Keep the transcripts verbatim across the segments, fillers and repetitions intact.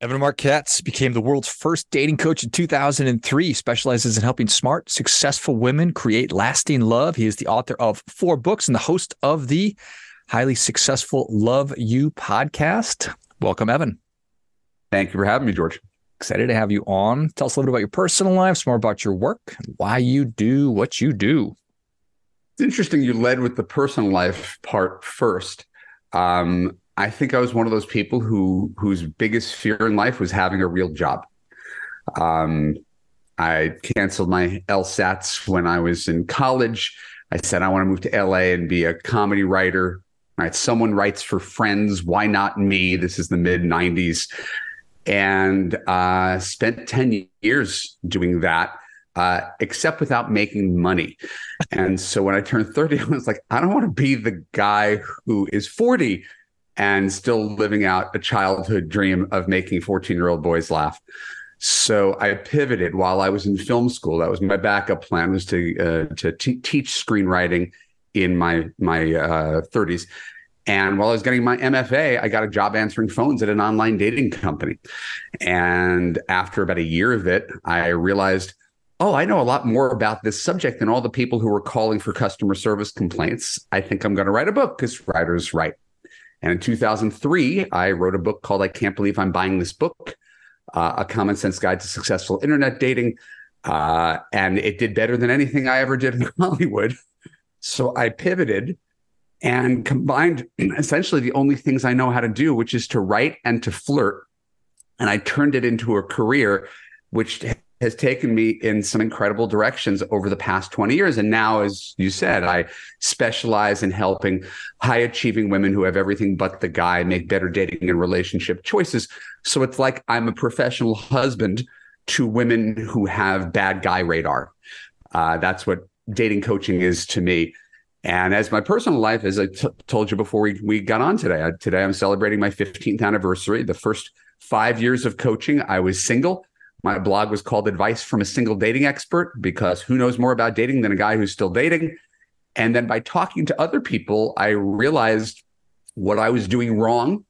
Evan Marquette became the world's first dating coach in two thousand three, specializes in helping smart, successful women create lasting love. He is the author of four books and the host of the highly successful Love U podcast. Welcome, Evan. Thank you for having me, George. Excited to have you on. Tell us a little bit about your personal life, some more about your work, and why you do what you do. It's interesting you led with the personal life part first. Um, I think I was one of those people who whose biggest fear in life was having a real job. Um, I canceled my LSATs when I was in college. I said, I want to move to L A and be a comedy writer. Right? Someone writes for Friends. Why not me? This is the mid nineties. And uh, spent ten years doing that, uh, except without making money. And so when I turned thirty, I was like, I don't want to be the guy who is forty and still living out a childhood dream of making fourteen-year-old boys laugh. So I pivoted while I was in film school. That was my backup plan, was to uh, to t- teach screenwriting in my my uh, thirties. And while I was getting my M F A, I got a job answering phones at an online dating company. And after about a year of it, I realized, oh, I know a lot more about this subject than all the people who were calling for customer service complaints. I think I'm going to write a book because writers write. And in two thousand three, I wrote a book called I Can't Believe I'm Buying This Book, uh, A Common Sense Guide to Successful Internet Dating. Uh, and it did better than anything I ever did in Hollywood. So I pivoted and combined essentially the only things I know how to do, which is to write and to flirt. And I turned it into a career, which has taken me in some incredible directions over the past twenty years. And now, as you said, I specialize in helping high achieving women who have everything but the guy make better dating and relationship choices. So it's like I'm a professional husband to women who have bad guy radar. Uh, that's what dating coaching is to me. And as my personal life, as I t- told you before we, we got on today, I, today I'm celebrating my fifteenth anniversary. The first five years of coaching, I was single. My blog was called Advice from a Single Dating Expert, because who knows more about dating than a guy who's still dating? And then by talking to other people, I realized what I was doing wrong,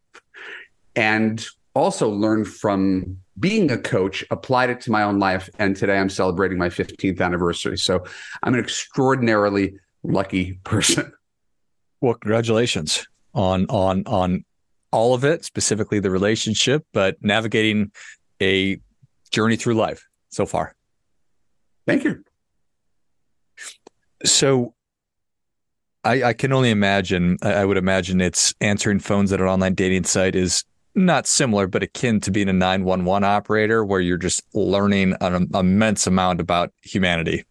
and also learned from being a coach, applied it to my own life. And today I'm celebrating my fifteenth anniversary. So I'm an extraordinarily lucky person. Well, congratulations on on on all of it, specifically the relationship, but navigating a journey through life so far. Thank you. So I, I can only imagine, I would imagine it's answering phones at an online dating site is not similar, but akin to being a nine one one operator, where you're just learning an immense amount about humanity.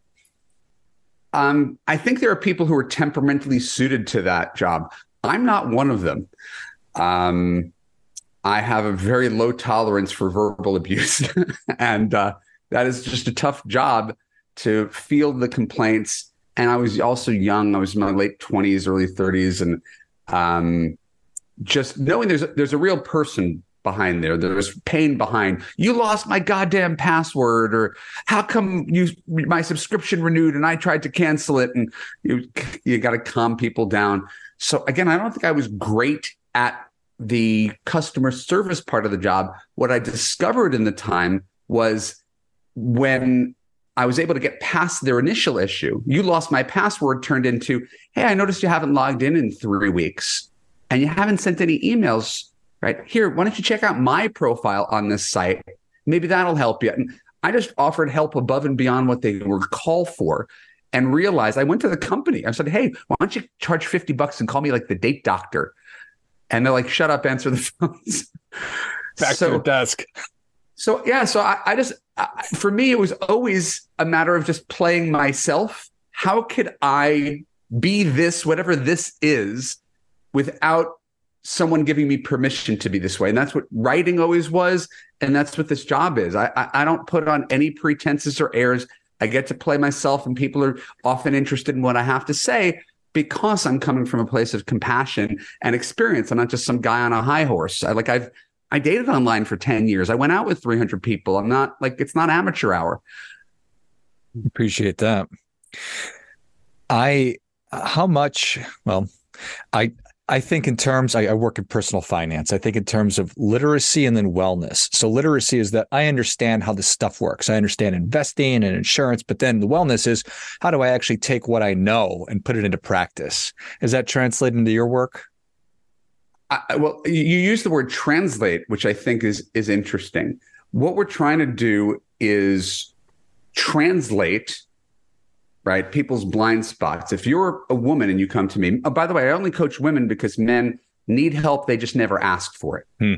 Um, I think there are people who are temperamentally suited to that job. I'm not one of them. Um, I have a very low tolerance for verbal abuse. and uh, that is just a tough job to field the complaints. And I was also young. I was in my late twenties, early thirties. And um, just knowing there's a, there's a real person behind there. There's pain behind, you lost my goddamn password, or how come you my subscription renewed and I tried to cancel it, and you you got to calm people down. So again, I don't think I was great at the customer service part of the job. What I discovered in the time was when I was able to get past their initial issue, you lost my password, turned into, hey, I noticed you haven't logged in in three weeks and you haven't sent any emails. Right here, why don't you check out my profile on this site? Maybe that'll help you. And I just offered help above and beyond what they were called for, and realized I went to the company. I said, hey, why don't you charge fifty bucks and call me like the date doctor? And they're like, shut up, answer the phones. Back so, to the desk. So, yeah, so I, I just, I, for me, it was always a matter of just playing myself. How could I be this, whatever this is, without someone giving me permission to be this way? And that's what writing always was. And that's what this job is. I, I, I don't put on any pretenses or airs. I get to play myself, and people are often interested in what I have to say because I'm coming from a place of compassion and experience. I'm not just some guy on a high horse. I like I've I dated online for ten years. I went out with three hundred people. I'm not like, it's not amateur hour. Appreciate that. I, how much, well, I, I think in terms, I, I work in personal finance. I think in terms of literacy and then wellness. So literacy is that I understand how this stuff works. I understand investing and insurance, but then the wellness is how do I actually take what I know and put it into practice? Is that translated into your work? I, well, you use the word translate, which I think is is interesting. What we're trying to do is translate, right, people's blind spots. If you're a woman and you come to me, oh, by the way, I only coach women because men need help. They just never ask for it. Hmm.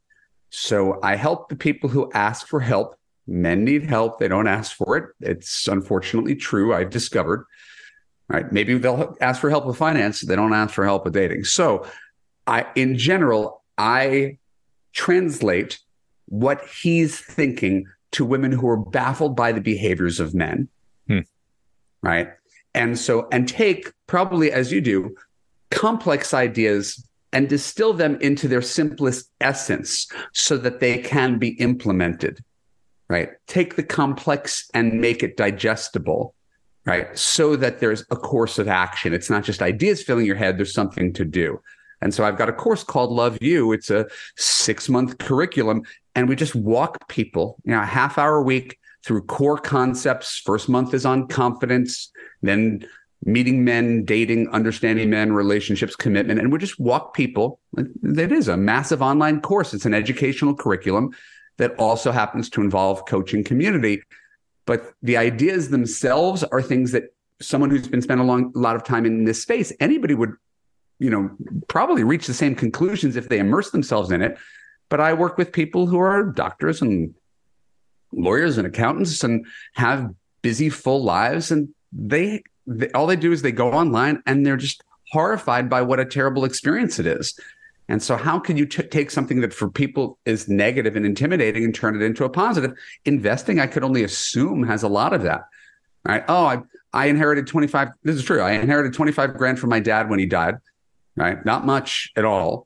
So I help the people who ask for help. Men need help. They don't ask for it. It's unfortunately true. I've discovered, right? Maybe they'll ask for help with finance. They don't ask for help with dating. So I, in general, I translate what he's thinking to women who are baffled by the behaviors of men. Hmm. Right. And so, and take probably as you do, complex ideas and distill them into their simplest essence so that they can be implemented. Right. Take the complex and make it digestible. Right. So that there's a course of action. It's not just ideas filling your head. There's something to do. And so I've got a course called Love You. It's a six month curriculum. And we just walk people, you know, a half hour a week through core concepts. First month is on confidence, then meeting men, dating, understanding men, relationships, commitment. And we just walk people. It is a massive online course. It's an educational curriculum that also happens to involve coaching community. But the ideas themselves are things that someone who's been spent a long, a lot of time in this space, anybody would, you know, probably reach the same conclusions if they immerse themselves in it. But I work with people who are doctors and lawyers and accountants and have busy, full lives. And they, they all they do is they go online and they're just horrified by what a terrible experience it is. And so how can you t- take something that for people is negative and intimidating and turn it into a positive? Investing, I could only assume, has a lot of that. Right? Oh, I, I inherited twenty-five. This is true. I inherited twenty-five grand from my dad when he died. Right? Not much at all.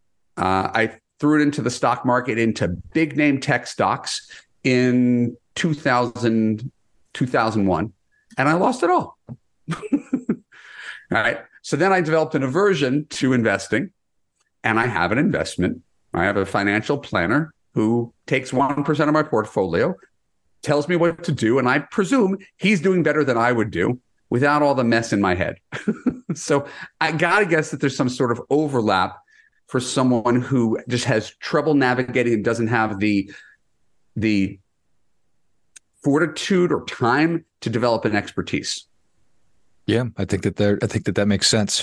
Uh, I threw it into the stock market, into big name tech stocks in two thousand, two thousand one, and I lost it all. All right. So then I developed an aversion to investing, and I have an investment. I have a financial planner who takes one percent of my portfolio, tells me what to do, and I presume he's doing better than I would do without all the mess in my head. So I got to guess that there's some sort of overlap for someone who just has trouble navigating and doesn't have the the fortitude or time to develop an expertise. Yeah, I think that there, I think that that makes sense.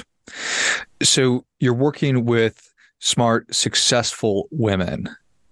So you're working with smart, successful women.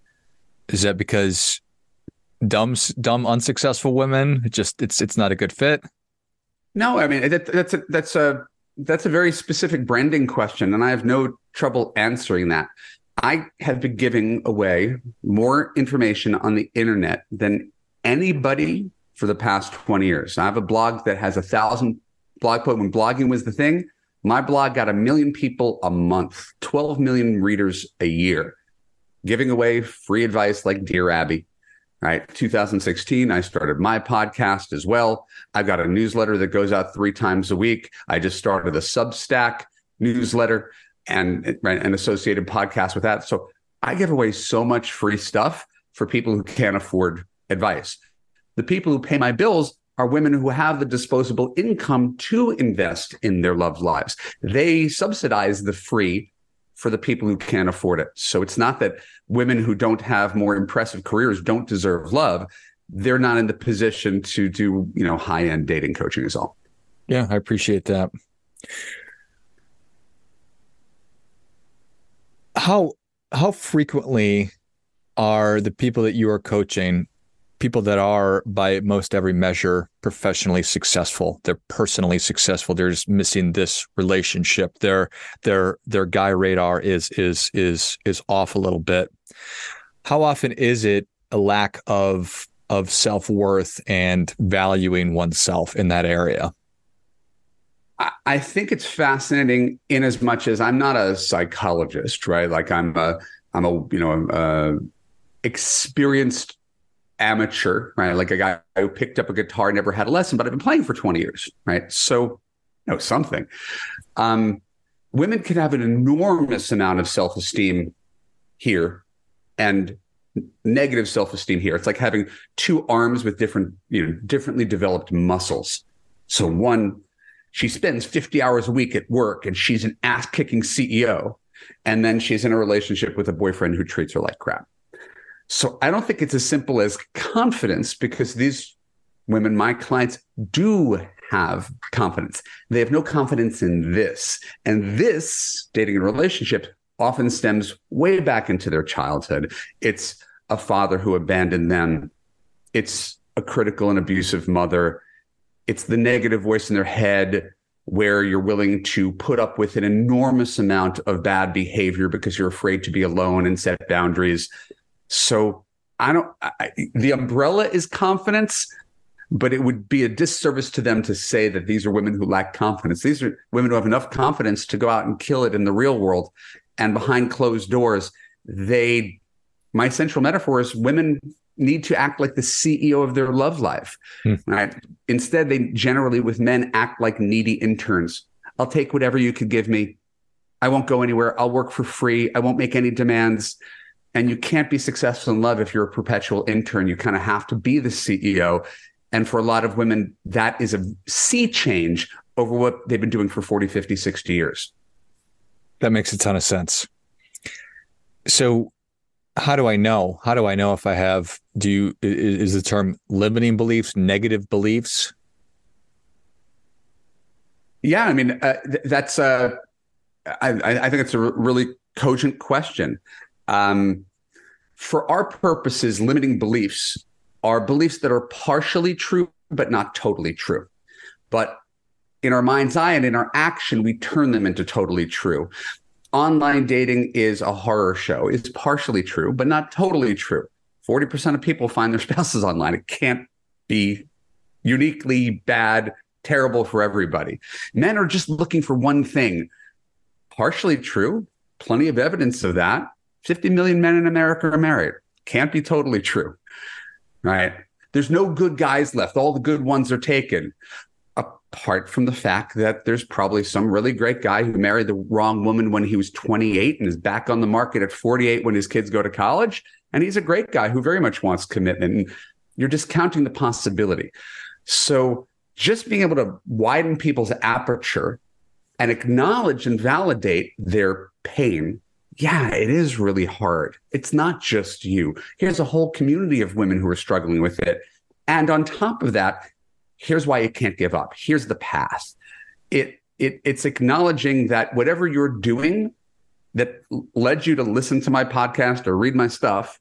Is that because dumb, dumb, unsuccessful women just it's it's not a good fit? No, I mean that, that's a, that's a that's a very specific branding question, and I have no trouble answering that. I have been giving away more information on the internet than anybody for the past twenty years. I have a blog that has a thousand blog posts. When blogging was the thing, my blog got a million people a month, twelve million readers a year, giving away free advice like Dear Abby. Right. two thousand sixteen, I started my podcast as well. I've got a newsletter that goes out three times a week. I just started a Substack newsletter and right, an associated podcast with that. So I give away so much free stuff for people who can't afford advice. The people who pay my bills are women who have the disposable income to invest in their love lives. They subsidize the free for the people who can't afford it. So it's not that women who don't have more impressive careers don't deserve love. They're not in the position to do, you know, high-end dating coaching is all. Yeah, I appreciate that. How how frequently are the people that you are coaching people that are, by most every measure, professionally successful? They're personally successful. They're just missing this relationship. Their their their guy radar is is is is off a little bit. How often is it a lack of of self-worth and valuing oneself in that area? I think it's fascinating in as much as I'm not a psychologist, right? Like I'm a, I'm a, you know, a experienced amateur, right? Like a guy who picked up a guitar, never had a lesson, but I've been playing for twenty years, right? So, you know, something. Um, women can have an enormous amount of self-esteem here and negative self-esteem here. It's like having two arms with different, you know, differently developed muscles. So one, she spends fifty hours a week at work and she's an ass-kicking C E O. And then she's in a relationship with a boyfriend who treats her like crap. So I don't think it's as simple as confidence, because these women, my clients, do have confidence. They have no confidence in this. And this, dating and relationship, often stems way back into their childhood. It's a father who abandoned them. It's a critical and abusive mother. It's the negative voice in their head where you're willing to put up with an enormous amount of bad behavior because you're afraid to be alone and set boundaries. So I don't, I, the umbrella is confidence, but it would be a disservice to them to say that these are women who lack confidence. These are women who have enough confidence to go out and kill it in the real world. And behind closed doors, they, my central metaphor is women need to act like the C E O of their love life, hmm. right? Instead, they generally, with men, act like needy interns. I'll take whatever you could give me. I won't go anywhere. I'll work for free. I won't make any demands. And you can't be successful in love if you're a perpetual intern. You kind of have to be the C E O. And for a lot of women, that is a sea change over what they've been doing for forty, fifty, sixty years. That makes a ton of sense. So how do I know? How do I know if I have, do you, is the term limiting beliefs, negative beliefs? Yeah, I mean, uh, th- that's, uh, I, I think it's a r- really cogent question. Um, for our purposes, limiting beliefs are beliefs that are partially true, but not totally true. But in our mind's eye and in our action, we turn them into totally true. Online dating is a horror show. It's partially true, but not totally true. forty percent of people find their spouses online. It can't be uniquely bad, terrible for everybody. Men are just looking for one thing. Partially true. Plenty of evidence of that. fifty million men in America are married. Can't be totally true, right? There's no good guys left. All the good ones are taken. Apart from the fact that there's probably some really great guy who married the wrong woman when he was twenty-eight and is back on the market at forty-eight when his kids go to college. And he's a great guy who very much wants commitment. And you're discounting the possibility. So just being able to widen people's aperture and acknowledge and validate their pain. Yeah, it is really hard. It's not just you. Here's a whole community of women who are struggling with it. And on top of that, here's why you can't give up. Here's the path. It, it, it's acknowledging that whatever you're doing that led you to listen to my podcast or read my stuff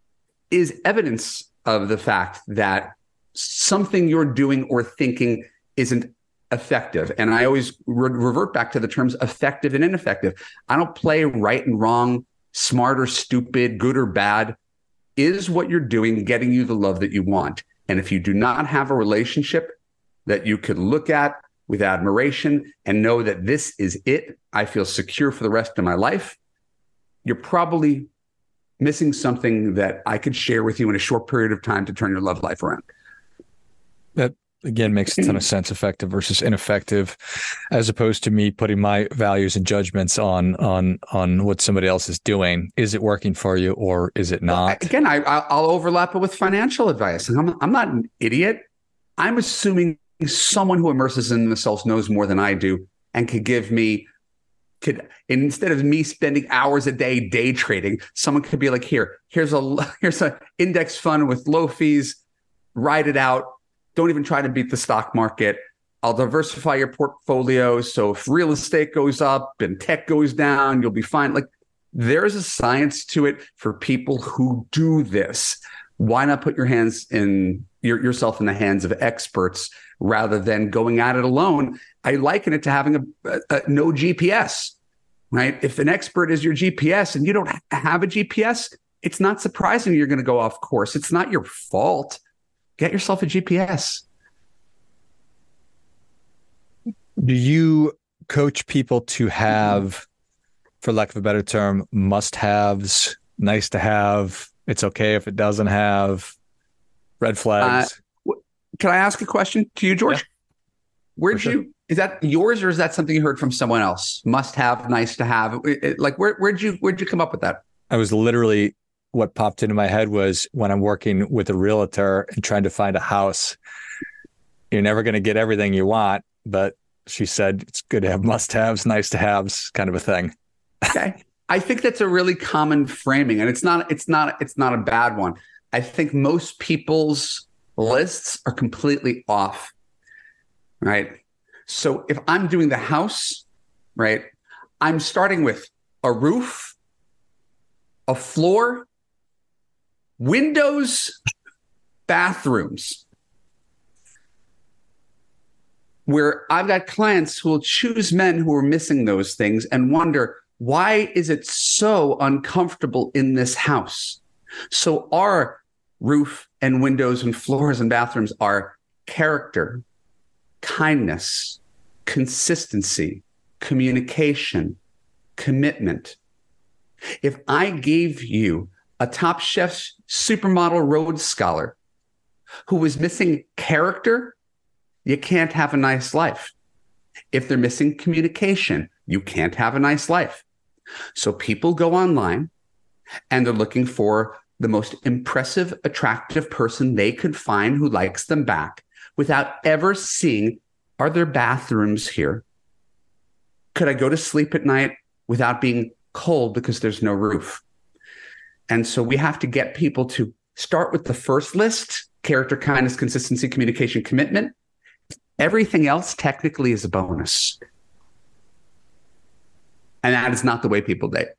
is evidence of the fact that something you're doing or thinking isn't effective. And I always re- revert back to the terms effective and ineffective. I don't play right and wrong, smart or stupid, good or bad. Is what you're doing getting you the love that you want? And if you do not have a relationship that you could look at with admiration and know that this is it, I feel secure for the rest of my life, you're probably missing something that I could share with you in a short period of time to turn your love life around. That, again, makes a ton of sense, effective versus ineffective, as opposed to me putting my values and judgments on on on what somebody else is doing. Is it working for you or is it not? Well, again, I, I'll overlap it with financial advice. I'm, I'm not an idiot. I'm assuming someone who immerses in themselves knows more than I do and could give me, could instead of me spending hours a day day trading, someone could be like, here, here's a here's an index fund with low fees, ride it out. Don't even try to beat the stock market. I'll diversify your portfolio. So if real estate goes up and tech goes down, you'll be fine. Like, there's a science to it for people who do this. Why not put your hands in your, yourself in the hands of experts rather than going at it alone? I liken it to having a, a, a no G P S, right? If an expert is your G P S and you don't have a G P S, it's not surprising you're going to go off course. It's not your fault. Get yourself a G P S. Do you coach people to have, for lack of a better term, must-haves, nice to have, it's okay if it doesn't have, red flags? Uh, can I ask a question to you, George? Yeah, Where'd sure. you Is that yours or is that something you heard from someone else? Must have, nice to have. It- it- like where where'd you where'd you come up with that? I was literally, what popped into my head was when I'm working with a realtor and trying to find a house, you're never going to get everything you want, but she said it's good to have must-haves, nice to haves, kind of a thing. Okay. I think that's a really common framing, and it's not it's not it's not a bad one. I think most people's lists are completely off. Right? So if I'm doing the house, right, I'm starting with a roof, a floor, windows, bathrooms. Where I've got clients who will choose men who are missing those things and wonder, why is it so uncomfortable in this house? So our roof and windows and floors and bathrooms are character, kindness, consistency, communication, commitment. If I gave you a Top Chef supermodel Rhodes Scholar who was missing character, you can't have a nice life. If they're missing communication, you can't have a nice life. So people go online and they're looking for the most impressive, attractive person they could find who likes them back without ever seeing, are there bathrooms here? Could I go to sleep at night without being cold because there's no roof? And so we have to get people to start with the first list: character, kindness, consistency, communication, commitment. Everything else technically is a bonus. And that is not the way people date.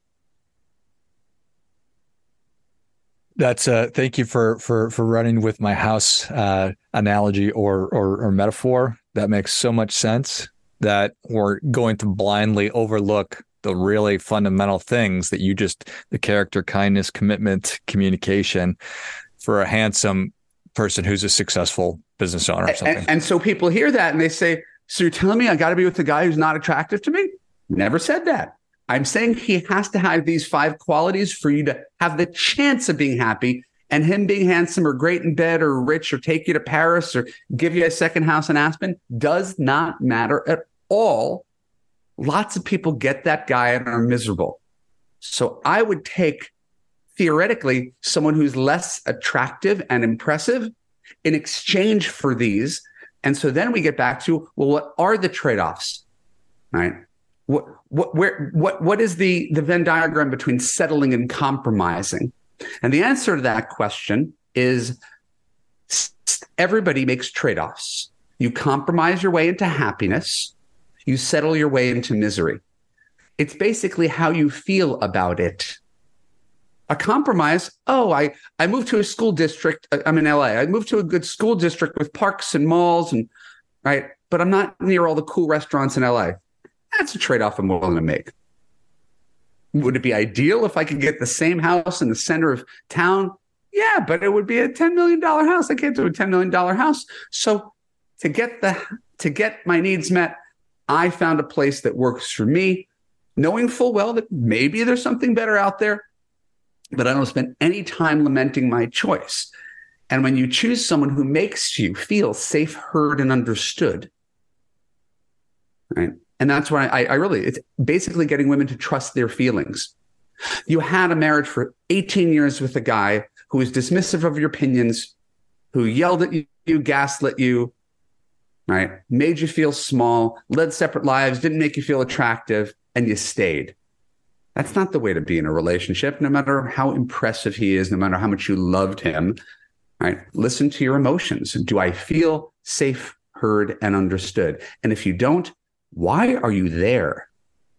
That's uh thank you for for for running with my house uh analogy or, or or metaphor. That makes so much sense, that we're going to blindly overlook the really fundamental things that you just, the character, kindness, commitment, communication, for a handsome person who's a successful business owner or something. And, and so people hear that and they say, so you're telling me I got to be with a guy who's not attractive to me? Never said that. I'm saying he has to have these five qualities for you to have the chance of being happy, and him being handsome or great in bed or rich or take you to Paris or give you a second house in Aspen does not matter at all. Lots of people get that guy and are miserable. So I would take, theoretically, someone who's less attractive and impressive in exchange for these. And so then we get back to, well, what are the trade-offs, right? What, what, where, what, what is the, the Venn diagram between settling and compromising? And the answer to that question is everybody makes trade-offs. You compromise your way into happiness. You settle your way into misery. It's basically how you feel about it. A compromise, oh, I, I moved to a school district. I'm in L A. I moved to a good school district with parks and malls, and right, but I'm not near all the cool restaurants in L A. That's a trade-off I'm willing to make. Would it be ideal if I could get the same house in the center of town? Yeah, but it would be a ten million dollars house. I can't do a ten million dollars house. So to get the to get my needs met, I found a place that works for me, knowing full well that maybe there's something better out there, but I don't spend any time lamenting my choice. And when you choose someone who makes you feel safe, heard, and understood, right? And that's why I, I really, it's basically getting women to trust their feelings. You had a marriage for eighteen years with a guy who was dismissive of your opinions, who yelled at you, gaslit you, right? Made you feel small, led separate lives, didn't make you feel attractive, and you stayed. That's not the way to be in a relationship, no matter how impressive he is, no matter how much you loved him, right? Listen to your emotions. Do I feel safe, heard, and understood? And if you don't, why are you there?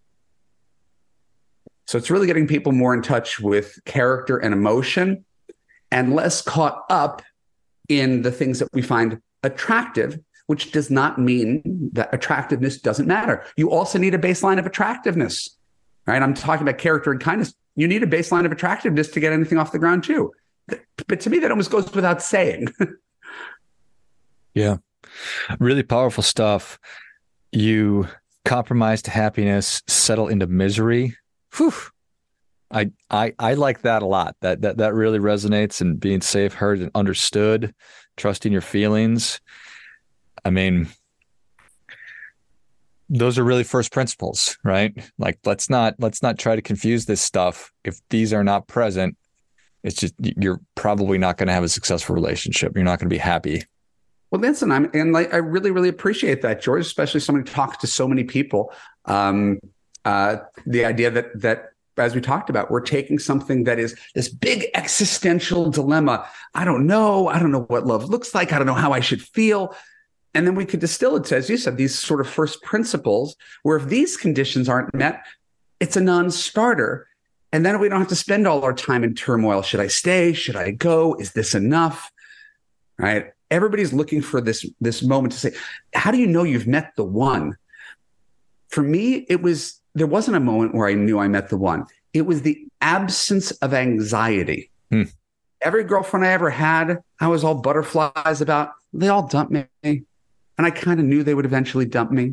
So it's really getting people more in touch with character and emotion and less caught up in the things that we find attractive, which does not mean that attractiveness doesn't matter. You also need a baseline of attractiveness, right? I'm talking about character and kindness. You need a baseline of attractiveness to get anything off the ground too. But to me, that almost goes without saying. Yeah. Really powerful stuff. You compromise to happiness, settle into misery. Whew. I, I I like that a lot. That that that really resonates, and being safe, heard, and understood, trusting your feelings. I mean, Those are really first principles, right? Like, let's not let's not try to confuse this stuff. If these are not present, it's just, you're probably not going to have a successful relationship. You're not going to be happy. Well, listen, I'm and like I really, really appreciate that, George, especially someone who talks to so many people. Um, uh, the idea that that as we talked about, we're taking something that is this big existential dilemma. I don't know. I don't know what love looks like. I don't know how I should feel. And then we could distill it to, as you said, these sort of first principles, where if these conditions aren't met, it's a non-starter. And then we don't have to spend all our time in turmoil. Should I stay? Should I go? Is this enough? Right? Everybody's looking for this, this moment to say, how do you know you've met the one? For me, it was, there wasn't a moment where I knew I met the one. It was the absence of anxiety. Hmm. Every girlfriend I ever had, I was all butterflies about. They all dumped me. And I kind of knew they would eventually dump me.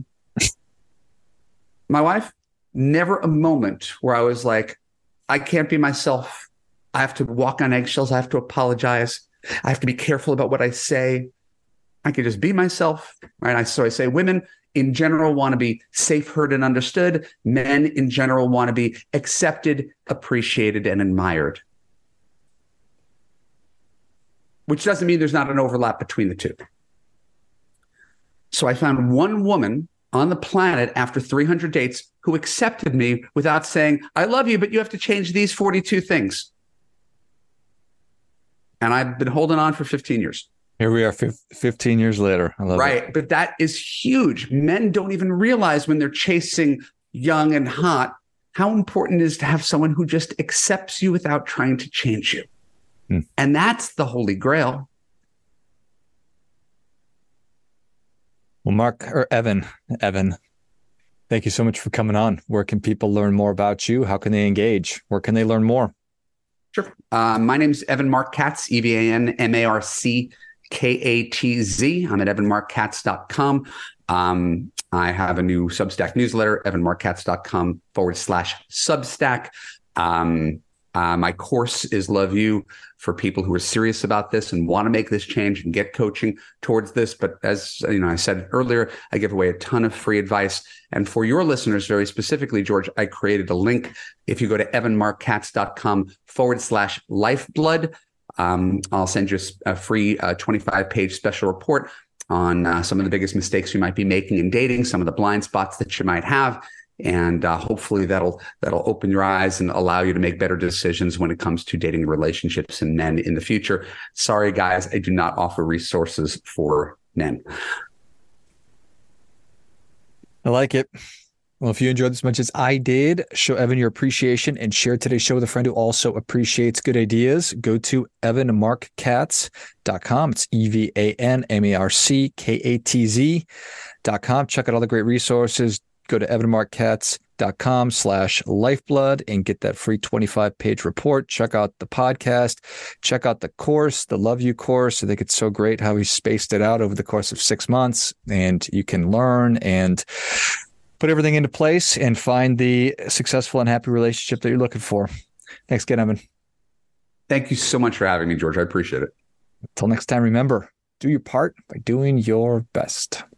My wife, never a moment where I was like, I can't be myself. I have to walk on eggshells. I have to apologize. I have to be careful about what I say. I can just be myself. Right? I, so I say women in general want to be safe, heard, and understood. Men in general want to be accepted, appreciated, and admired. Which doesn't mean there's not an overlap between the two. So I found one woman on the planet after three hundred dates who accepted me without saying, I love you, but you have to change these forty-two things. And I've been holding on for fifteen years. Here we are fifteen years later. I love right. it. But that is huge. Men don't even realize when they're chasing young and hot, how important it is to have someone who just accepts you without trying to change you. Hmm. And that's the holy grail. Well, Mark or Evan, Evan, thank you so much for coming on. Where can people learn more about you? How can they engage? Where can they learn more? Sure. Uh, my name's Evan Marc Katz, E V A N M A R C K A T Z. I'm at evan marc katz dot com. Um, I have a new Substack newsletter, evan marc katz dot com forward slash Substack. Um, uh, my course is Love You for people who are serious about this and want to make this change and get coaching towards this. But as you know, I said earlier, I give away a ton of free advice. And for your listeners, very specifically, George, I created a link. If you go to evan marc katz dot com forward slash lifeblood, um, I'll send you a, a free uh, twenty-five page special report on uh, some of the biggest mistakes you might be making in dating, some of the blind spots that you might have. And uh, hopefully that'll that'll open your eyes and allow you to make better decisions when it comes to dating relationships and men in the future. Sorry, guys, I do not offer resources for men. I like it. Well, if you enjoyed this as much as I did, show Evan your appreciation and share today's show with a friend who also appreciates good ideas. Go to evan marc katz dot com. It's E V A N M A R C K A T Z dot com. Check out all the great resources. Go to evan marc katz dot com slash lifeblood and get that free twenty-five page report. Check out the podcast. Check out the course, the Love You course. I think it's so great how he spaced it out over the course of six months. And you can learn and put everything into place and find the successful and happy relationship that you're looking for. Thanks again, Evan. Thank you so much for having me, George. I appreciate it. Until next time, remember, do your part by doing your best.